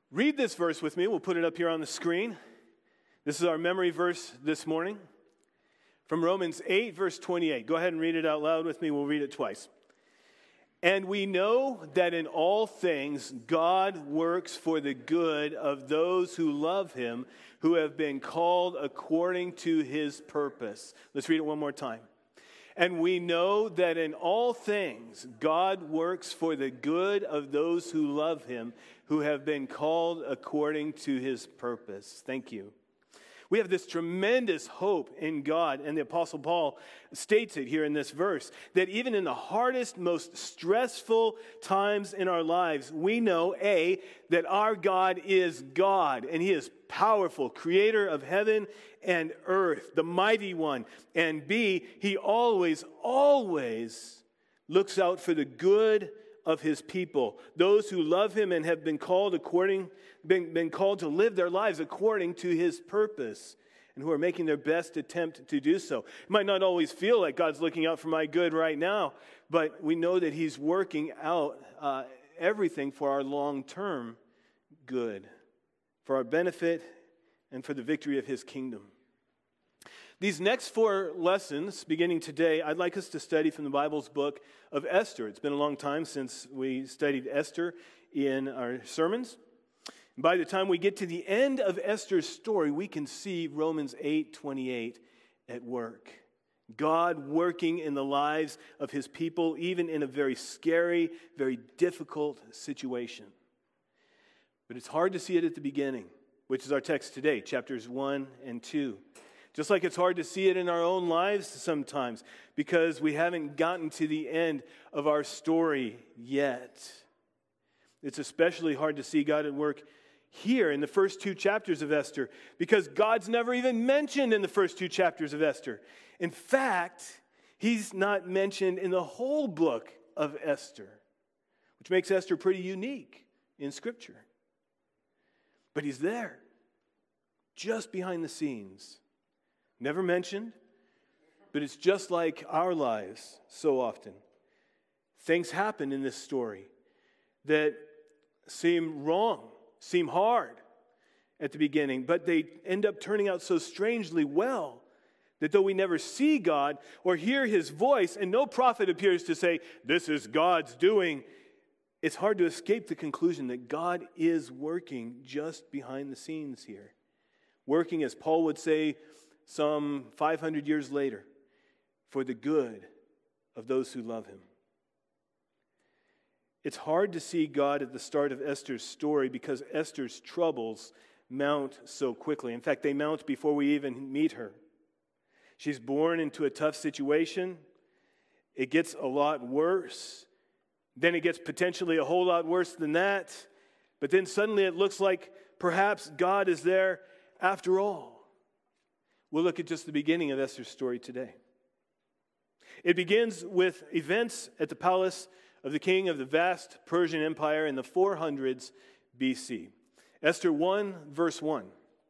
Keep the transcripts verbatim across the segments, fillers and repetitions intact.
Read this verse with me. We'll put it up here on the screen. This is our memory verse this morning from Romans eight, verse twenty-eight. Go ahead and read it out loud with me. We'll read it twice. And we know that in all things God works for the good of those who love him, who have been called according to his purpose. Let's read it one more time. And we know that in all things God works for the good of those who love him, who have been called according to his purpose. Thank you. We have this tremendous hope in God, and the Apostle Paul states it here in this verse, that even in the hardest, most stressful times in our lives, we know, A, that our God is God, and he is powerful, creator of heaven and earth, the mighty one, and B, he always, always looks out for the good of his people, those who love him and have been called according, been, been called to live their lives according to his purpose, and who are making their best attempt to do so. It might not always feel like God's looking out for my good right now, but we know that he's working out uh, everything for our long-term good, for our benefit, and for the victory of his kingdom. These next four lessons, beginning today, I'd like us to study from the Bible's book of Esther. It's been a long time since we studied Esther in our sermons. By the time we get to the end of Esther's story, we can see Romans eight twenty-eight at work. God working in the lives of his people, even in a very scary, very difficult situation. But it's hard to see it at the beginning, which is our text today, chapters one and two. Just like it's hard to see it in our own lives sometimes because we haven't gotten to the end of our story yet. It's especially hard to see God at work here in the first two chapters of Esther because God's never even mentioned in the first two chapters of Esther. In fact, he's not mentioned in the whole book of Esther, which makes Esther pretty unique in Scripture. But he's there, just behind the scenes. Never mentioned, but it's just like our lives so often. Things happen in this story that seem wrong, seem hard at the beginning, but they end up turning out so strangely well that though we never see God or hear his voice, and no prophet appears to say, this is God's doing, it's hard to escape the conclusion that God is working just behind the scenes here. Working, as Paul would say, some five hundred years later, for the good of those who love him. It's hard to see God at the start of Esther's story because Esther's troubles mount so quickly. In fact, they mount before we even meet her. She's born into a tough situation. It gets a lot worse. Then it gets potentially a whole lot worse than that. But then suddenly it looks like perhaps God is there after all. We'll look at just the beginning of Esther's story today. It begins with events at the palace of the king of the vast Persian Empire in the four hundreds B C. Esther one, verse one.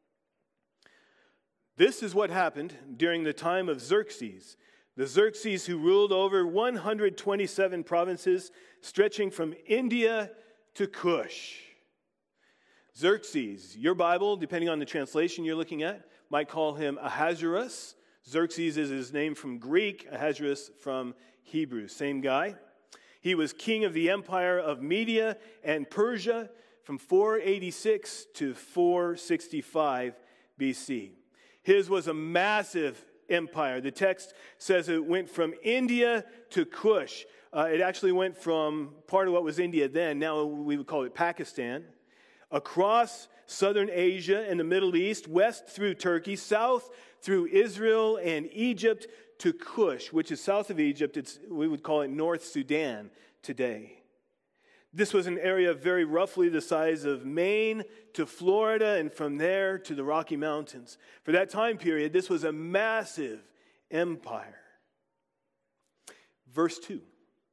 This is what happened during the time of Xerxes, the Xerxes who ruled over one hundred twenty-seven provinces, stretching from India to Cush. Xerxes, your Bible, depending on the translation you're looking at, might call him Ahasuerus. Xerxes is his name from Greek, Ahasuerus from Hebrew. Same guy. He was king of the empire of Media and Persia from four eighty-six to four sixty-five B C. His was a massive empire. The text says it went from India to Cush. Uh, it actually went from part of what was India then, now we would call it Pakistan, across southern Asia and the Middle East, west through Turkey, south through Israel and Egypt to Cush, which is south of Egypt. It's, we would call it North Sudan today. This was an area very roughly the size of Maine to Florida, and from there to the Rocky Mountains. For that time period, this was a massive empire. Verse two.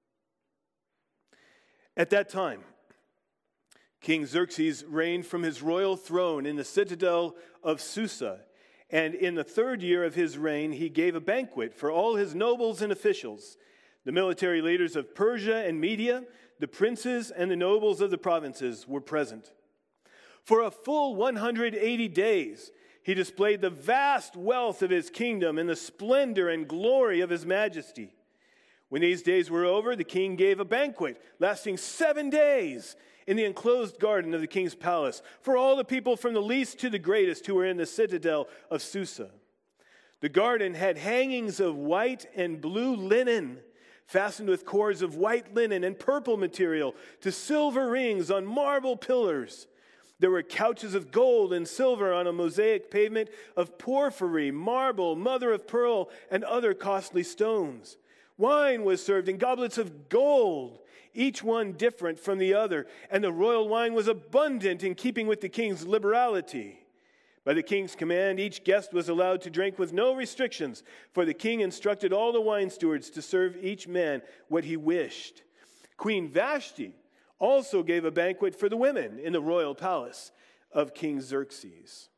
At that time, King Xerxes reigned from his royal throne in the citadel of Susa, and in the third year of his reign, he gave a banquet for all his nobles and officials, the military leaders of Persia and Media, the princes and the nobles of the provinces were present. For a full one hundred eighty days, he displayed the vast wealth of his kingdom and the splendor and glory of his majesty. When these days were over, the king gave a banquet lasting seven days in the enclosed garden of the king's palace for all the people from the least to the greatest who were in the citadel of Susa. The garden had hangings of white and blue linen, fastened with cords of white linen and purple material to silver rings on marble pillars. There were couches of gold and silver on a mosaic pavement of porphyry, marble, mother of pearl, and other costly stones. Wine was served in goblets of gold, each one different from the other, and the royal wine was abundant in keeping with the king's liberality. By the king's command, each guest was allowed to drink with no restrictions, for the king instructed all the wine stewards to serve each man what he wished. Queen Vashti also gave a banquet for the women in the royal palace of King Xerxes.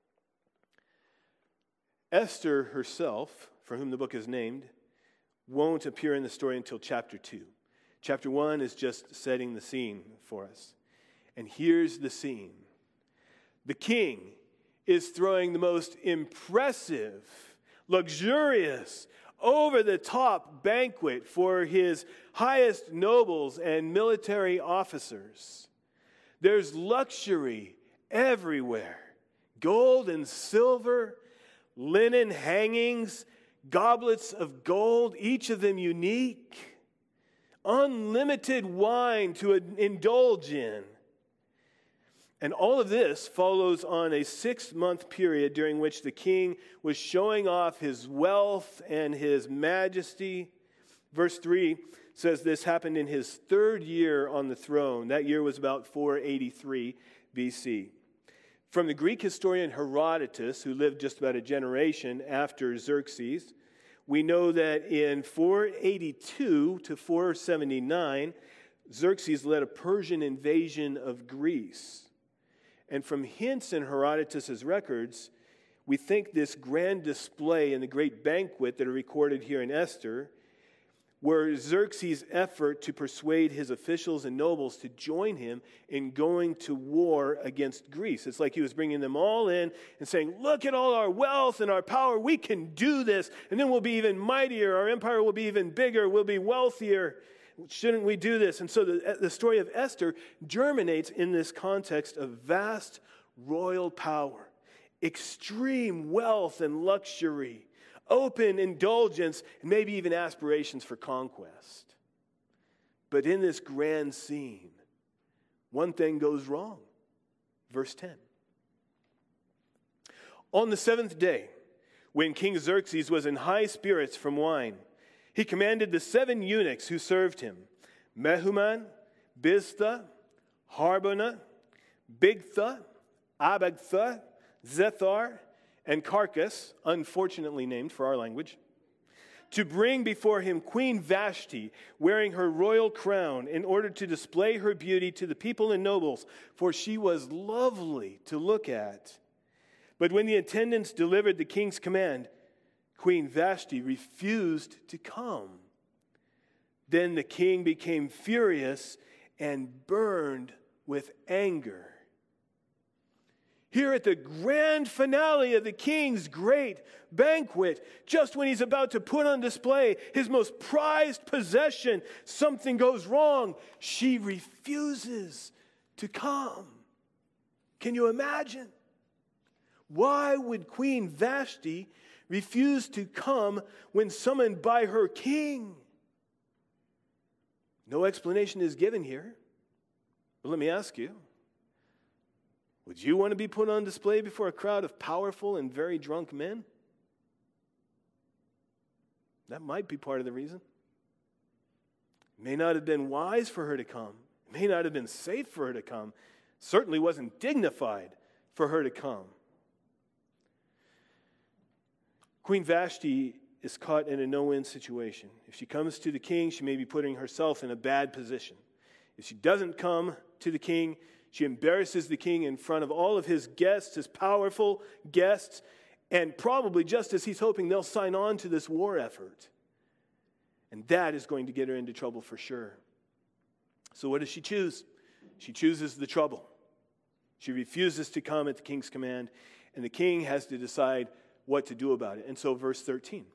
Esther herself, for whom the book is named, won't appear in the story until chapter two. Chapter one is just setting the scene for us. And here's the scene. The king is throwing the most impressive, luxurious, over-the-top banquet for his highest nobles and military officers. There's luxury everywhere. Gold and silver, linen hangings, goblets of gold, each of them unique. Unlimited wine to indulge in. And all of this follows on a six-month period during which the king was showing off his wealth and his majesty. Verse three says this happened in his third year on the throne. That year was about four eighty-three B C. From the Greek historian Herodotus, who lived just about a generation after Xerxes, we know that in four eighty-two to four seventy-nine, Xerxes led a Persian invasion of Greece. And from hints in Herodotus' records, we think this grand display and the great banquet that are recorded here in Esther were Xerxes' effort to persuade his officials and nobles to join him in going to war against Greece. It's like he was bringing them all in and saying, look at all our wealth and our power. We can do this. And then we'll be even mightier. Our empire will be even bigger. We'll be wealthier. Shouldn't we do this? And so the, the story of Esther germinates in this context of vast royal power, extreme wealth and luxury, open indulgence, and maybe even aspirations for conquest. But in this grand scene, one thing goes wrong. Verse ten. On the seventh day, when King Xerxes was in high spirits from wine, he commanded the seven eunuchs who served him, Mehuman, Biztha, Harbona, Bigtha, Abagtha, Zethar, and Carcass, unfortunately named for our language, to bring before him Queen Vashti, wearing her royal crown, in order to display her beauty to the people and nobles, for she was lovely to look at. But when the attendants delivered the king's command, Queen Vashti refused to come. Then the king became furious and burned with anger. Here at the grand finale of the king's great banquet, just when he's about to put on display his most prized possession, something goes wrong. She refuses to come. Can you imagine? Why would Queen Vashti refuse to come when summoned by her king? No explanation is given here. But let me ask you, would you want to be put on display before a crowd of powerful and very drunk men? That might be part of the reason. It may not have been wise for her to come. It may not have been safe for her to come. It certainly wasn't dignified for her to come. Queen Vashti is caught in a no-win situation. If she comes to the king, she may be putting herself in a bad position. If she doesn't come to the king, she embarrasses the king in front of all of his guests, his powerful guests, and probably just as he's hoping they'll sign on to this war effort. And that is going to get her into trouble for sure. So what does she choose? She chooses the trouble. She refuses to come at the king's command, and the king has to decide what to do about it. And so verse thirteen.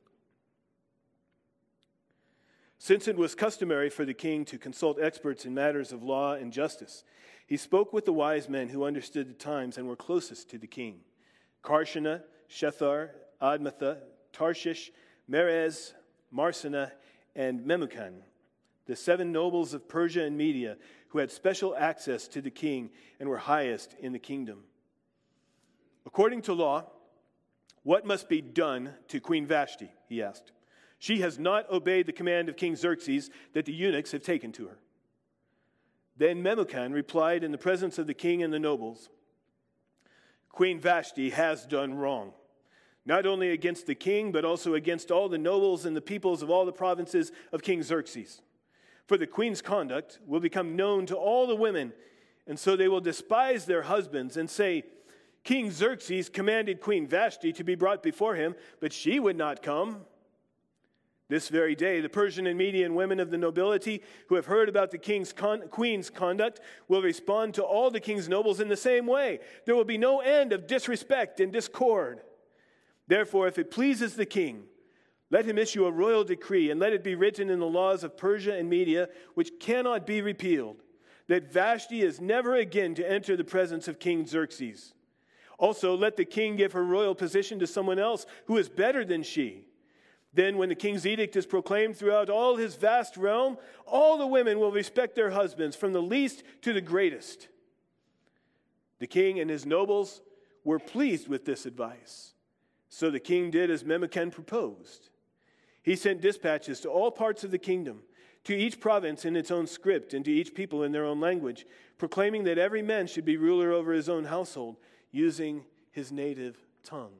Since it was customary for the king to consult experts in matters of law and justice, he spoke with the wise men who understood the times and were closest to the king: Karshena, Shethar, Admatha, Tarshish, Merez, Marsena, and Memucan, the seven nobles of Persia and Media who had special access to the king and were highest in the kingdom. According to law, what must be done to Queen Vashti? He asked. She has not obeyed the command of King Xerxes that the eunuchs have taken to her. Then Memucan replied in the presence of the king and the nobles, Queen Vashti has done wrong, not only against the king, but also against all the nobles and the peoples of all the provinces of King Xerxes. For the queen's conduct will become known to all the women, and so they will despise their husbands and say, King Xerxes commanded Queen Vashti to be brought before him, but she would not come. This very day, the Persian and Median women of the nobility who have heard about the king's con- queen's conduct will respond to all the king's nobles in the same way. There will be no end of disrespect and discord. Therefore, if it pleases the king, let him issue a royal decree, and let it be written in the laws of Persia and Media, which cannot be repealed, that Vashti is never again to enter the presence of King Xerxes. Also, let the king give her royal position to someone else who is better than she. Then when the king's edict is proclaimed throughout all his vast realm, all the women will respect their husbands, from the least to the greatest. The king and his nobles were pleased with this advice. So the king did as Memucan proposed. He sent dispatches to all parts of the kingdom, to each province in its own script, and to each people in their own language, proclaiming that every man should be ruler over his own household, using his native tongue.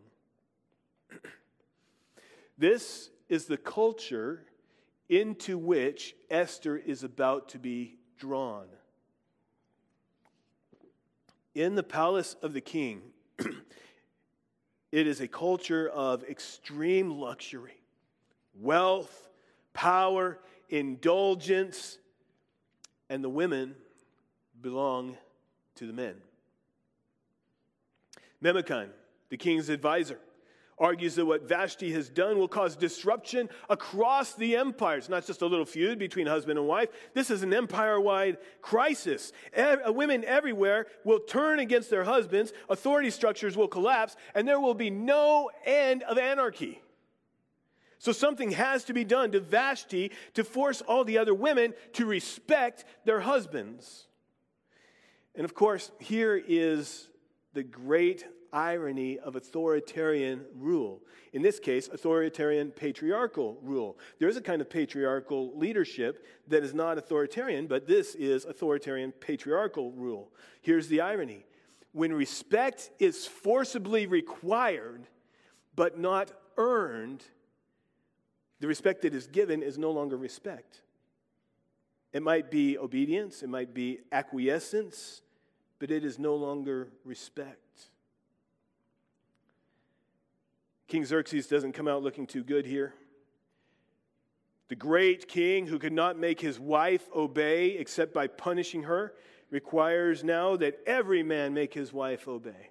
This is the culture into which Esther is about to be drawn. In the palace of the king, it is a culture of extreme luxury, wealth, power, indulgence, and the women belong to the men. Memucan, the king's advisor, argues that what Vashti has done will cause disruption across the empire. It's not just a little feud between husband and wife. This is an empire-wide crisis. E- women everywhere will turn against their husbands, authority structures will collapse, and there will be no end of anarchy. So something has to be done to Vashti to force all the other women to respect their husbands. And of course, here is the great irony of authoritarian rule. In this case, authoritarian patriarchal rule. There is a kind of patriarchal leadership that is not authoritarian, but this is authoritarian patriarchal rule. Here's the irony. When respect is forcibly required, but not earned, the respect that is given is no longer respect. It might be obedience, it might be acquiescence, but it is no longer respect. King Xerxes doesn't come out looking too good here. The great king who could not make his wife obey except by punishing her requires now that every man make his wife obey.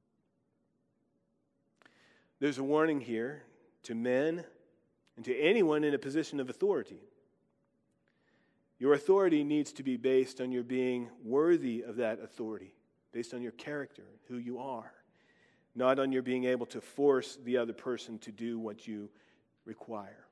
There's a warning here to men and to anyone in a position of authority. Your authority needs to be based on your being worthy of that authority, based on your character, who you are. Not on your being able to force the other person to do what you require.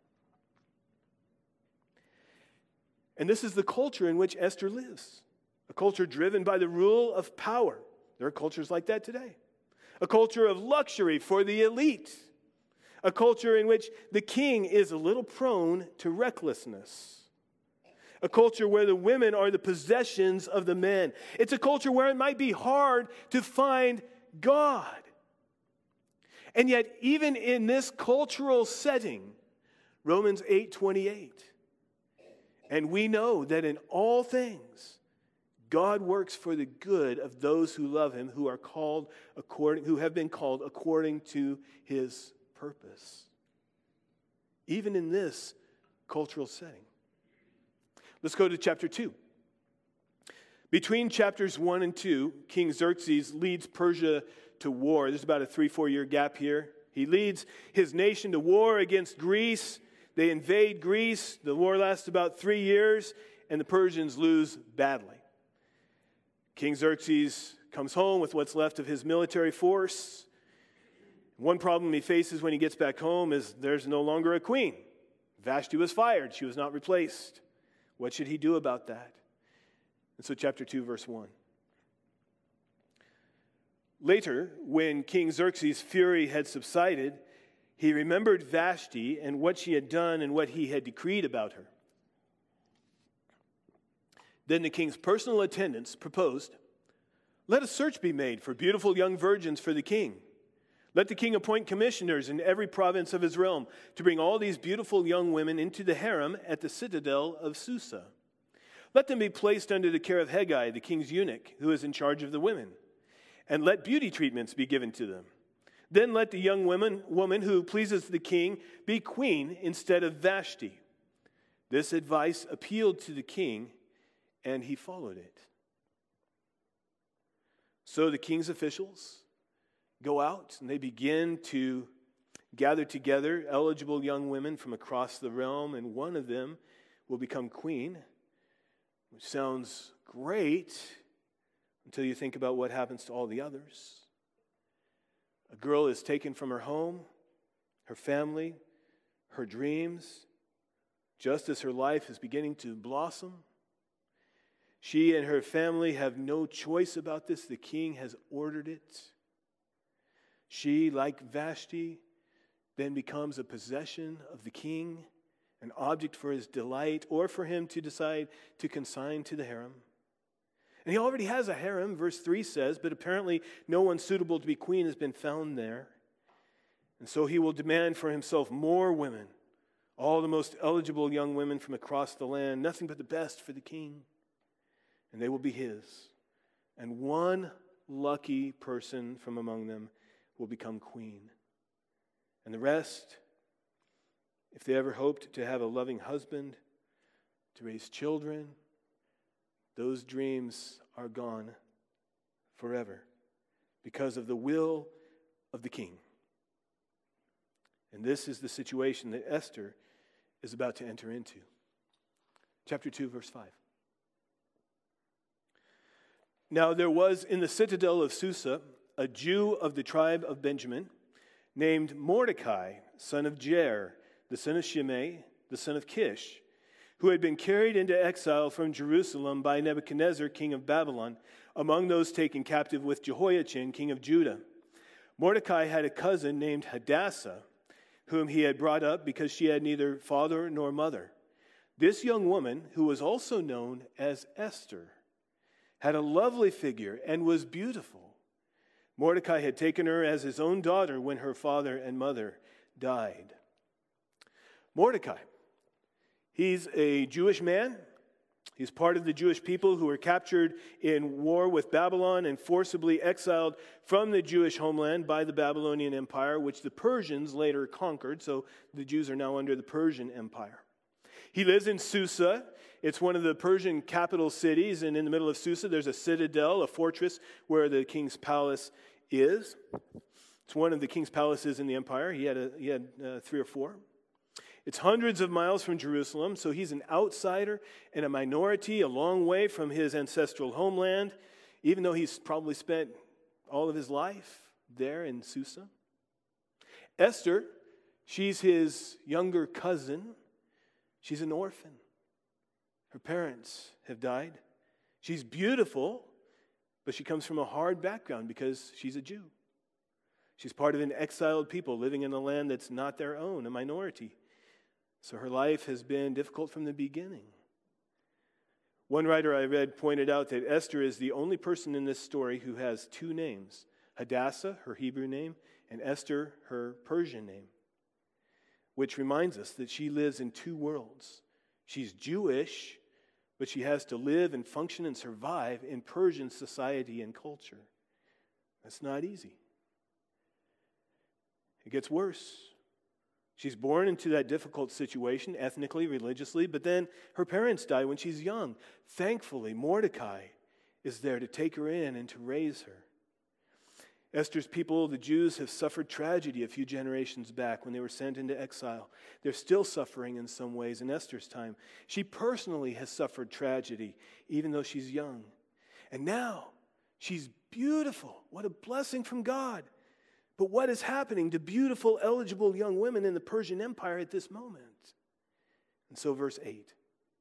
And this is the culture in which Esther lives. A culture driven by the rule of power. There are cultures like that today. A culture of luxury for the elite. A culture in which the king is a little prone to recklessness. A culture where the women are the possessions of the men. It's a culture where it might be hard to find God. And yet, even in this cultural setting, Romans eight twenty-eight, and we know that in all things, God works for the good of those who love him, who are called according, who have been called according to his purpose. Even in this cultural setting. Let's go to chapter two. Between chapters one and two, King Xerxes leads Persia to war. There's about a three, four year gap here. He leads his nation to war against Greece. They invade Greece. The war lasts about three years, and the Persians lose badly. King Xerxes comes home with what's left of his military force. One problem he faces when he gets back home is there's no longer a queen. Vashti was fired. She was not replaced. What should he do about that? And so chapter two, verse one. Later, when King Xerxes' fury had subsided, he remembered Vashti and what she had done and what he had decreed about her. Then the king's personal attendants proposed, "Let a search be made for beautiful young virgins for the king. Let the king appoint commissioners in every province of his realm to bring all these beautiful young women into the harem at the citadel of Susa. Let them be placed under the care of Hegai, the king's eunuch, who is in charge of the women. And let beauty treatments be given to them. Then let the young woman, woman who pleases the king be queen instead of Vashti." This advice appealed to the king, and he followed it. So the king's officials go out and they begin to gather together eligible young women from across the realm, and one of them will become queen, which sounds great until you think about what happens to all the others. A girl is taken from her home, her family, her dreams, just as her life is beginning to blossom. She and her family have no choice about this. The king has ordered it. She, like Vashti, then becomes a possession of the king, an object for his delight, or for him to decide to consign to the harem. And he already has a harem, verse three says, but apparently no one suitable to be queen has been found there. And so he will demand for himself more women, all the most eligible young women from across the land, nothing but the best for the king. And they will be his. And one lucky person from among them will become queen. And the rest, if they ever hoped to have a loving husband, to raise children, those dreams are gone forever because of the will of the king. And this is the situation that Esther is about to enter into. Chapter two, verse five. Now there was in the citadel of Susa a Jew of the tribe of Benjamin named Mordecai, son of Jair, the son of Shimei, the son of Kish, who had been carried into exile from Jerusalem by Nebuchadnezzar, king of Babylon, among those taken captive with Jehoiachin, king of Judah. Mordecai had a cousin named Hadassah, whom he had brought up because she had neither father nor mother. This young woman, who was also known as Esther, had a lovely figure and was beautiful. Mordecai had taken her as his own daughter when her father and mother died. Mordecai, he's a Jewish man. He's part of the Jewish people who were captured in war with Babylon and forcibly exiled from the Jewish homeland by the Babylonian Empire, which the Persians later conquered. So the Jews are now under the Persian Empire. He lives in Susa. It's one of the Persian capital cities, and in the middle of Susa there's a citadel, a fortress where the king's palace is. It's one of the king's palaces in the empire. He had, a, he had uh, three or four. It's hundreds of miles from Jerusalem, so he's an outsider and a minority, a long way from his ancestral homeland, even though he's probably spent all of his life there in Susa. Esther, she's his younger cousin. She's an orphan. Her parents have died. She's beautiful, but she comes from a hard background because she's a Jew. She's part of an exiled people living in a land that's not their own, a minority. So her life has been difficult from the beginning. One writer I read pointed out that Esther is the only person in this story who has two names: Hadassah, her Hebrew name, and Esther, her Persian name, which reminds us that she lives in two worlds. She's Jewish, but she has to live and function and survive in Persian society and culture. That's not easy. It gets worse. She's born into that difficult situation, ethnically, religiously, but then her parents die when she's young. Thankfully, Mordecai is there to take her in and to raise her. Esther's people, the Jews, have suffered tragedy a few generations back when they were sent into exile. They're still suffering in some ways in Esther's time. She personally has suffered tragedy, even though she's young. And now, she's beautiful. What a blessing from God. But what is happening to beautiful, eligible young women in the Persian Empire at this moment? And so verse eight.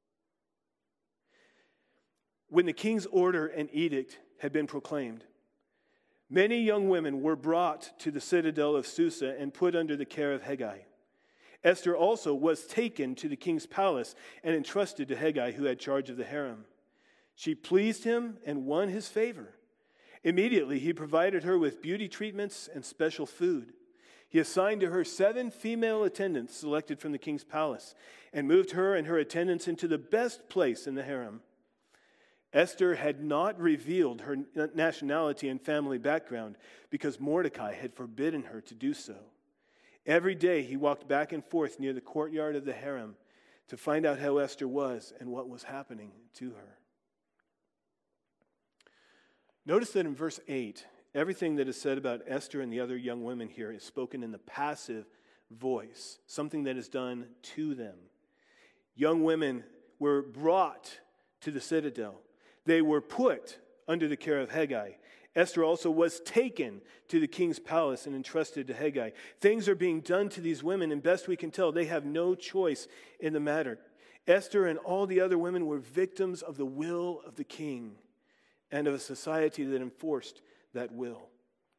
When the king's order and edict had been proclaimed, many young women were brought to the citadel of Susa and put under the care of Hegai. Esther also was taken to the king's palace and entrusted to Hegai, who had charge of the harem. She pleased him and won his favor. Immediately he provided her with beauty treatments and special food. He assigned to her seven female attendants selected from the king's palace and moved her and her attendants into the best place in the harem. Esther had not revealed her nationality and family background because Mordecai had forbidden her to do so. Every day he walked back and forth near the courtyard of the harem to find out how Esther was and what was happening to her. Notice that in verse eight, everything that is said about Esther and the other young women here is spoken in the passive voice, something that is done to them. Young women were brought to the citadel. They were put under the care of Hegai. Esther also was taken to the king's palace and entrusted to Hegai. Things are being done to these women, and best we can tell, they have no choice in the matter. Esther and all the other women were victims of the will of the king and of a society that enforced that will.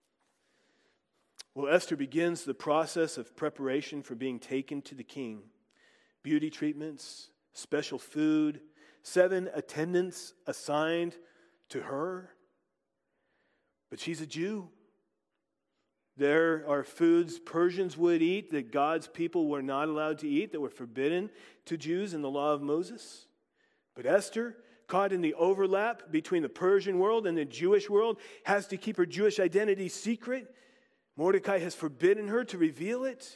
Well, Esther begins the process of preparation for being taken to the king. Beauty treatments, special food, seven attendants assigned to her. But she's a Jew. There are foods Persians would eat that God's people were not allowed to eat, that were forbidden to Jews in the law of Moses. But Esther, caught in the overlap between the Persian world and the Jewish world, has to keep her Jewish identity secret. Mordecai has forbidden her to reveal it.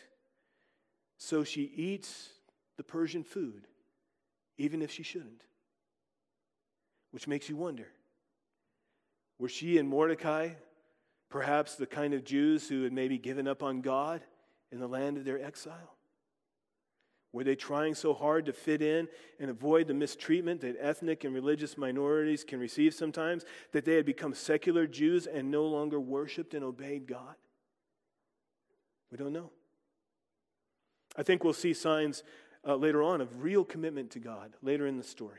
So she eats the Persian food, even if she shouldn't. Which makes you wonder, were she and Mordecai perhaps the kind of Jews who had maybe given up on God in the land of their exile? Were they trying so hard to fit in and avoid the mistreatment that ethnic and religious minorities can receive sometimes, that they had become secular Jews and no longer worshiped and obeyed God? We don't know. I think we'll see signs uh, later on of real commitment to God later in the story.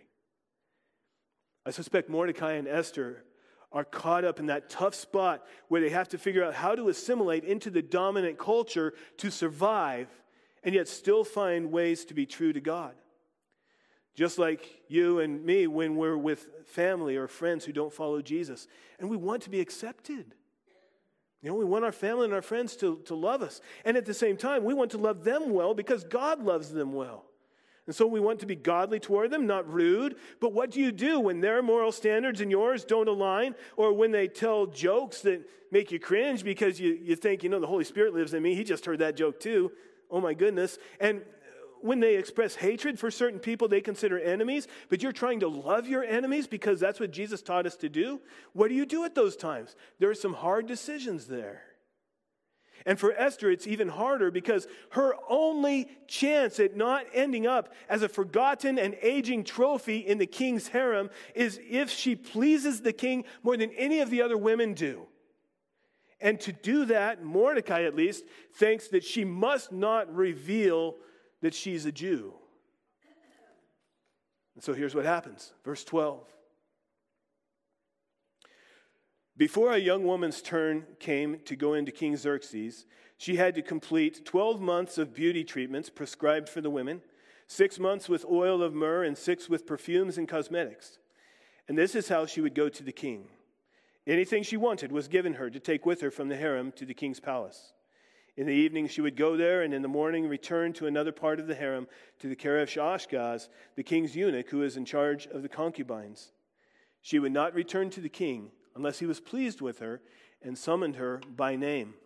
I suspect Mordecai and Esther are caught up in that tough spot where they have to figure out how to assimilate into the dominant culture to survive and yet still find ways to be true to God. Just like you and me when we're with family or friends who don't follow Jesus. And we want to be accepted. You know, we want our family and our friends to, to love us. And at the same time, we want to love them well because God loves them well. And so we want to be godly toward them, not rude. But what do you do when their moral standards and yours don't align? Or when they tell jokes that make you cringe because you, you think, you know, the Holy Spirit lives in me. He just heard that joke too. Oh my goodness. And when they express hatred for certain people they consider enemies, but you're trying to love your enemies because that's what Jesus taught us to do, what do you do at those times? There are some hard decisions there. And for Esther, it's even harder because her only chance at not ending up as a forgotten and aging trophy in the king's harem is if she pleases the king more than any of the other women do. And to do that, Mordecai at least thinks that she must not reveal that she's a Jew. And so here's what happens. Verse twelve. Before a young woman's turn came to go into King Xerxes, she had to complete twelve months of beauty treatments prescribed for the women, six months with oil of myrrh, and six with perfumes and cosmetics. And this is how she would go to the king. Anything she wanted was given her to take with her from the harem to the king's palace. In the evening she would go there, and in the morning return to another part of the harem to the care of Shaashgaz, the king's eunuch who is in charge of the concubines. She would not return to the king unless he was pleased with her and summoned her by name.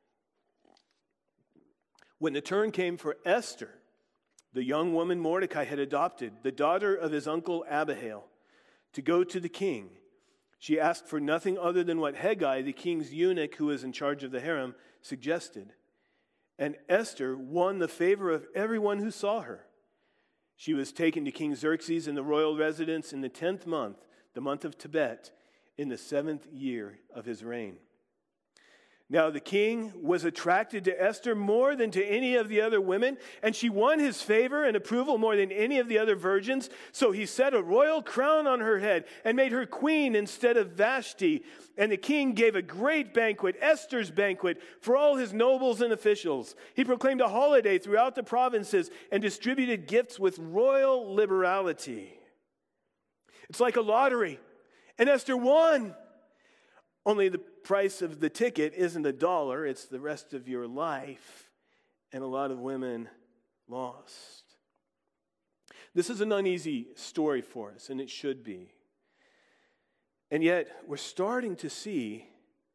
When the turn came for Esther, the young woman Mordecai had adopted, the daughter of his uncle Abihail, to go to the king, She asked for nothing other than what Hegai, the king's eunuch who was in charge of the harem, suggested. And Esther won the favor of everyone who saw her. She was taken to King Xerxes in the royal residence in the tenth month, the month of Tebet, in the seventh year of his reign. Now the king was attracted to Esther more than to any of the other women, and she won his favor and approval more than any of the other virgins. So he set a royal crown on her head and made her queen instead of Vashti. And the king gave a great banquet, Esther's banquet, for all his nobles and officials. He proclaimed a holiday throughout the provinces and distributed gifts with royal liberality. It's like a lottery, and Esther won. Only the price of the ticket isn't a dollar, it's the rest of your life. And a lot of women lost. This is an uneasy story for us, and it should be. And yet, we're starting to see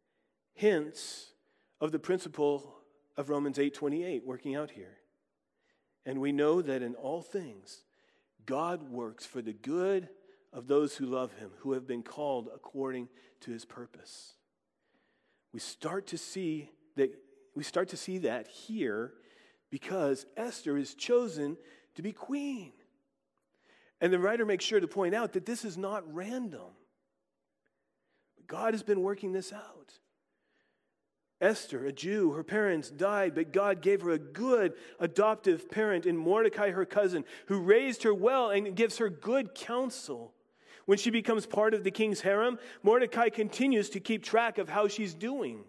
hints of the principle of Romans eight twenty-eight working out here. And we know that in all things, God works for the good of those who love him, who have been called according to his purpose. We start to see that we start to see that here because Esther is chosen to be queen. And the writer makes sure to point out that this is not random. God has been working this out. Esther, a Jew, her parents died, but God gave her a good adoptive parent in Mordecai, her cousin, who raised her well and gives her good counsel. When she becomes part of the king's harem, Mordecai continues to keep track of how she's doing.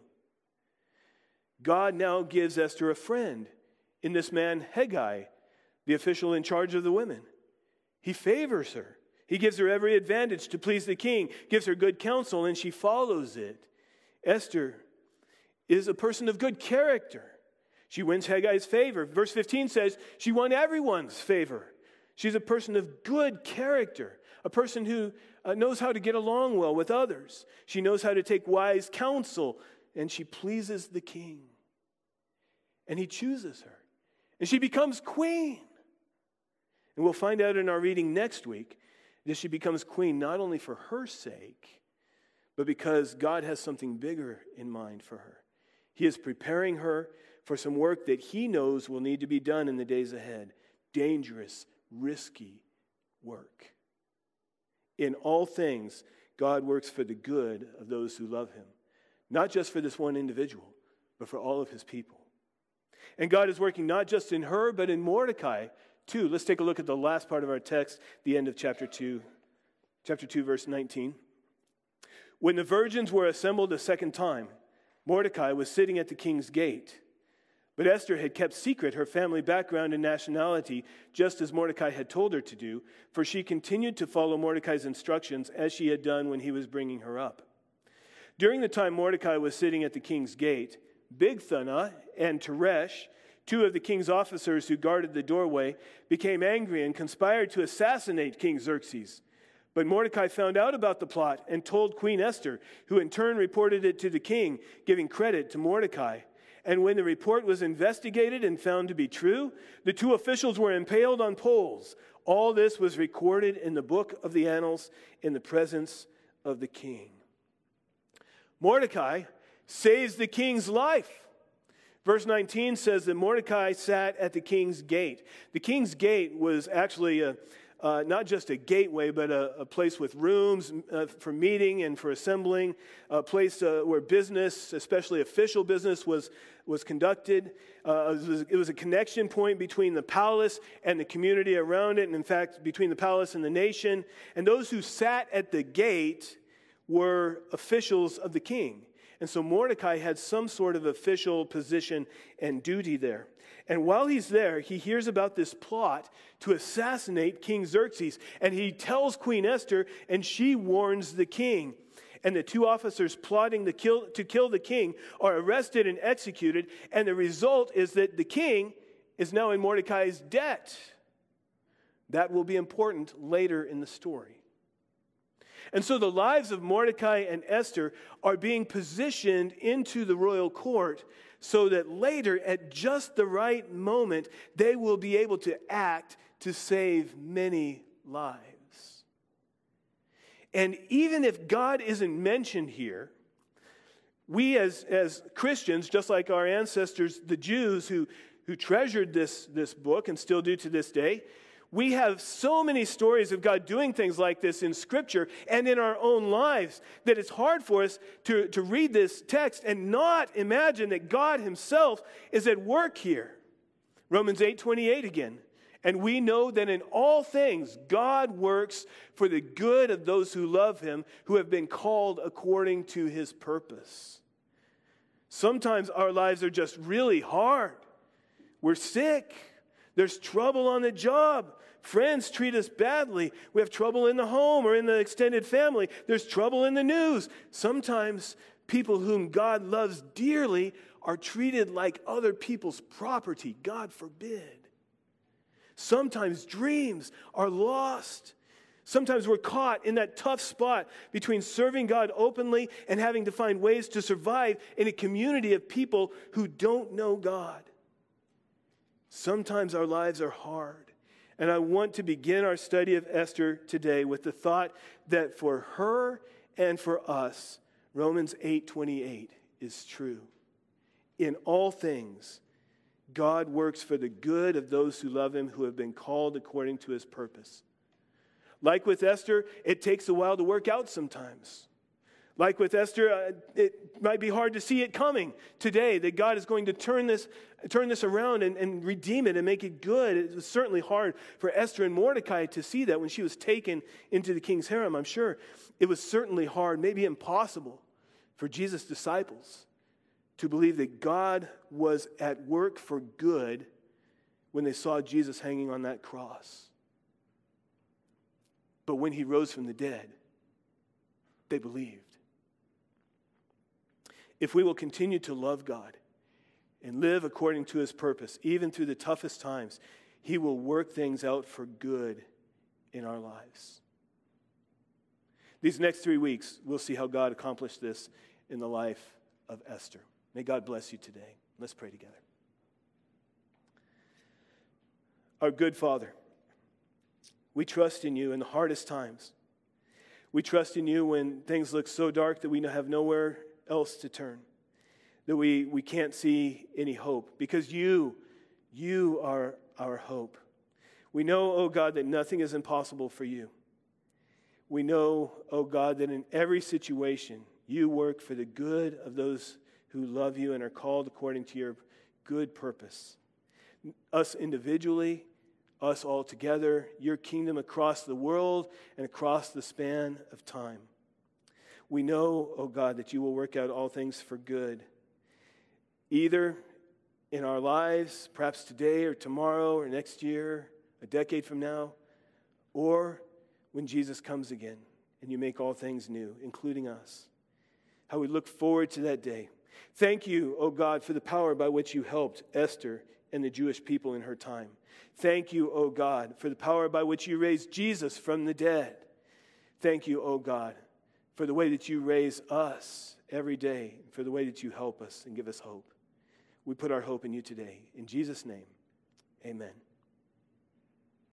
God now gives Esther a friend in this man Hegai, the official in charge of the women. He favors her. He gives her every advantage to please the king, gives her good counsel, and she follows it. Esther is a person of good character. She wins Hagai's favor. Verse fifteen says she won everyone's favor. She's a person of good character, a person who uh, knows how to get along well with others. She knows how to take wise counsel, and she pleases the king. And he chooses her, and she becomes queen. And we'll find out in our reading next week that she becomes queen not only for her sake, but because God has something bigger in mind for her. He is preparing her for some work that he knows will need to be done in the days ahead. Dangerous, risky work. In all things, God works for the good of those who love him. Not just for this one individual, but for all of his people. And God is working not just in her, but in Mordecai too. Let's take a look at the last part of our text, the end of chapter two. Chapter two, verse nineteen. When the virgins were assembled a second time, Mordecai was sitting at the king's gate. But Esther had kept secret her family background and nationality, just as Mordecai had told her to do, for she continued to follow Mordecai's instructions as she had done when he was bringing her up. During the time Mordecai was sitting at the king's gate, Bigthana and Teresh, two of the king's officers who guarded the doorway, became angry and conspired to assassinate King Xerxes. But Mordecai found out about the plot and told Queen Esther, who in turn reported it to the king, giving credit to Mordecai. And when the report was investigated and found to be true, the two officials were impaled on poles. All this was recorded in the book of the annals in the presence of the king. Mordecai saves the king's life. Verse nineteen says that Mordecai sat at the king's gate. The king's gate was actually a, uh, not just a gateway, but a, a place with rooms uh, for meeting and for assembling, a place uh, where business, especially official business, was, was conducted. Uh, it, was, it was a connection point between the palace and the community around it, and in fact, between the palace and the nation. And those who sat at the gate were officials of the king. And so Mordecai had some sort of official position and duty there. And while he's there, he hears about this plot to assassinate King Xerxes. And he tells Queen Esther, and she warns the king. And the two officers plotting to kill, to kill the king are arrested and executed. And the result is that the king is now in Mordecai's debt. That will be important later in the story. And so the lives of Mordecai and Esther are being positioned into the royal court so that later, at just the right moment, they will be able to act to save many lives. And even if God isn't mentioned here, we as, as Christians, just like our ancestors, the Jews who, who treasured this, this book and still do to this day, we have so many stories of God doing things like this in Scripture and in our own lives that it's hard for us to, to read this text and not imagine that God himself is at work here. Romans eight twenty-eight again. And we know that in all things God works for the good of those who love him, who have been called according to his purpose. Sometimes our lives are just really hard. We're sick. There's trouble on the job. Friends treat us badly. We have trouble in the home or in the extended family. There's trouble in the news. Sometimes people whom God loves dearly are treated like other people's property. God forbid. Sometimes dreams are lost. Sometimes we're caught in that tough spot between serving God openly and having to find ways to survive in a community of people who don't know God. Sometimes our lives are hard. And I want to begin our study of Esther today with the thought that for her and for us, Romans eight twenty-eight is true. In all things, God works for the good of those who love him, who have been called according to his purpose. Like with Esther, it takes a while to work out sometimes. Like with Esther, uh, it might be hard to see it coming today, that God is going to turn this, turn this around and, and redeem it and make it good. It was certainly hard for Esther and Mordecai to see that when she was taken into the king's harem, I'm sure. It was certainly hard, maybe impossible, for Jesus' disciples to believe that God was at work for good when they saw Jesus hanging on that cross. But when he rose from the dead, they believed. If we will continue to love God and live according to his purpose, even through the toughest times, he will work things out for good in our lives. These next three weeks, we'll see how God accomplished this in the life of Esther. May God bless you today. Let's pray together. Our good Father, we trust in you in the hardest times. We trust in you when things look so dark that we have nowhere else to turn, that we, we can't see any hope, because you, you are our hope. We know, oh God, that nothing is impossible for you. We know, oh God, that in every situation you work for the good of those who love you and are called according to your good purpose. Us individually, us all together, your kingdom across the world and across the span of time. We know, oh God, that you will work out all things for good, either in our lives, perhaps today or tomorrow or next year, a decade from now, or when Jesus comes again and you make all things new, including us. How we look forward to that day. Thank you, O God, for the power by which you helped Esther and the Jewish people in her time. Thank you, O God, for the power by which you raised Jesus from the dead. Thank you, O God, for the way that you raise us every day, for the way that you help us and give us hope. We put our hope in you today. In Jesus' name, amen.